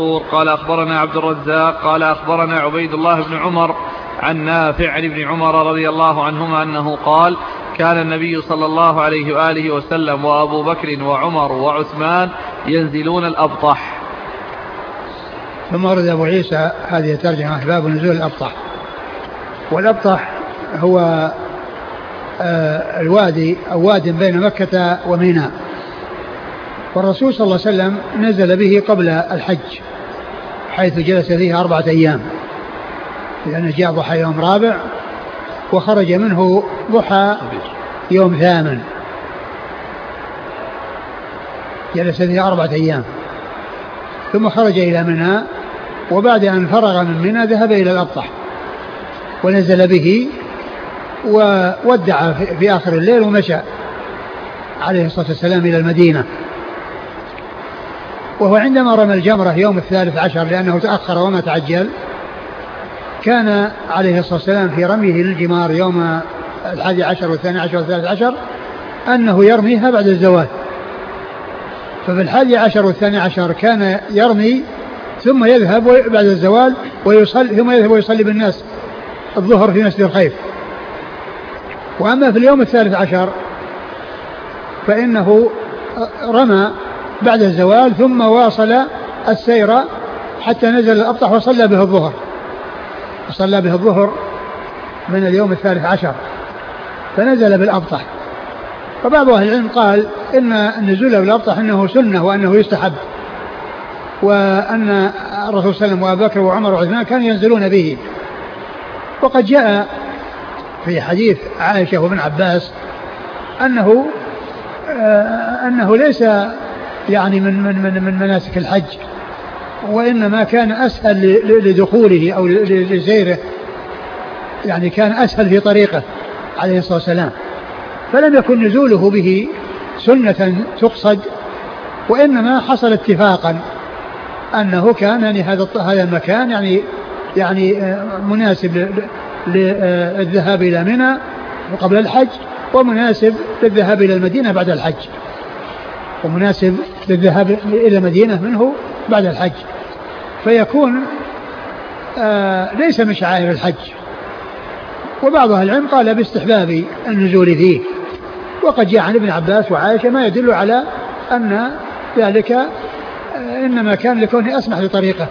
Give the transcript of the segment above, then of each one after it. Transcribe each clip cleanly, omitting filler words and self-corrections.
قال أخبرنا عبد الرزاق قال أخبرنا عبيد الله بن عمر عن نافع عن ابن عمر رضي الله عنهما أنه قال كان النبي صلى الله عليه وآله وسلم وأبو بكر وعمر وعثمان ينزلون الأبطح. ثم ورد أبو عيسى هذه الترجمة باب نزول الأبطح. والأبطح هو الوادي أو واد بين مكة وميناء، والرسول صلى الله عليه وسلم نزل به قبل الحج حيث جلس فيه 4 أيام، لأنه جاء ضحى يوم رابع وخرج منه ضحى يوم 8، جلس فيه 4 أيام ثم خرج إلى منى، وبعد أن فرغ من منى ذهب إلى الأبطح ونزل به وودع في آخر الليل ومشى عليه الصلاة والسلام إلى المدينة. وهو عندما رمى الجمرة يوم 13 لأنه تأخر وما تعجل، كان عليه الصلاة والسلام في رميه للجمار يوم 11 و12 و13 أنه يرميها بعد الزوال. ففي 11 و12 كان يرمي ثم يذهب بعد الزوال ويصلي، ثم يذهب ويصلي بالناس الظهر في مسجد الخيف. وأما في اليوم 13 فإنه رمى بعد الزوال ثم واصل السير حتى نزل الأبطح وصلى به الظهر، وصلى به الظهر من اليوم 13 فنزل بالأبطح. فبعض أهل العلم قال إن النزول بالأبطح إنه سنة وأنه يستحب، وأن الرسول صلى الله عليه وسلم وأبو بكر وعمر وعثمان كانوا ينزلون به. وقد جاء في حديث عائشة وابن عباس أنه ليس يعني من مناسك الحج، وإنما كان أسهل لدخوله أو لسيره، يعني كان أسهل في طريقه عليه الصلاة والسلام، فلم يكن نزوله به سنة تقصد، وإنما حصل اتفاقا أنه كان يعني هذا المكان يعني مناسب للذهاب إلى منى قبل الحج، ومناسب للذهاب إلى المدينة بعد الحج، ومناسب للذهاب إلى المدينة منه بعد الحج، فيكون ليس من شعائر الحج. وبعض أهل العلم قال باستحباب النزول فيه، وقد جاء عن ابن عباس وعائشة ما يدل على أن ذلك إنما كان لكونه أسمح لطريقه،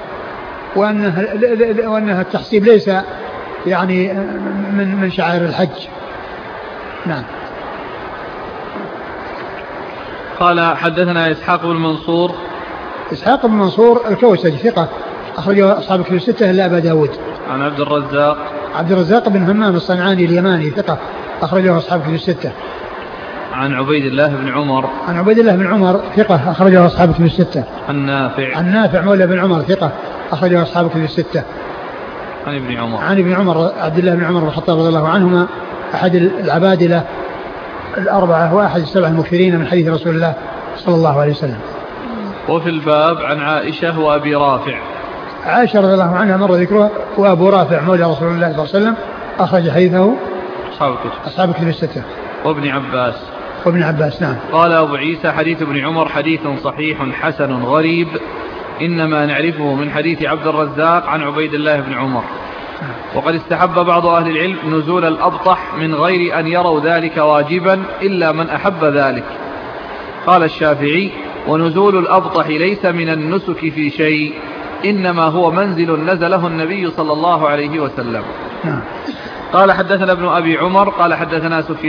وأنها التحسيب ليس يعني من شعائر الحج. نعم. قال حدثنا إسحاق بن منصور. إسحاق بن منصور الكوسجي ثقة أخرجه أصحاب الكتب الستة إلا أبا داود. عن عبد الرزاق. عبد الرزاق بن همام الصنعاني اليماني ثقة أخرجه أصحاب الكتب الستة. عن عبيد الله بن عمر. عن عبيد الله بن عمر ثقة أخرجه أصحاب الكتب الستة. عن نافع. عن نافع مولى بن عمر ثقة أخرجه أصحاب الكتب الستة. عن ابن عمر. عن ابن عمر عبد الله بن عمر بن الخطاب رضي الله عنهما أحد العبادلة الأربعة وأحد السبع المكثرين من حديث رسول الله صلى الله عليه وسلم. وفي الباب عن عائشة وأبي رافع. عائشة رضي الله عنها مر ذكرها، وأبو رافع مولى رسول الله صلى الله عليه وسلم أخرج حديثه أصحاب الكتب الستة. وابن عباس. وابن عباس. نعم. قال أبو عيسى حديث ابن عمر حديث صحيح حسن غريب، إنما نعرفه من حديث عبد الرزاق عن عبيد الله بن عمر. وقد استحب بعض أهل العلم نزول الأبطح من غير أن يروا ذلك واجبا إلا من أحب ذلك. قال الشافعي: ونزول الأبطح ليس من النسك في شيء، إنما هو منزل نزله النبي صلى الله عليه وسلم. قال حدثنا ابن أبي عمر قال حدثنا سفيان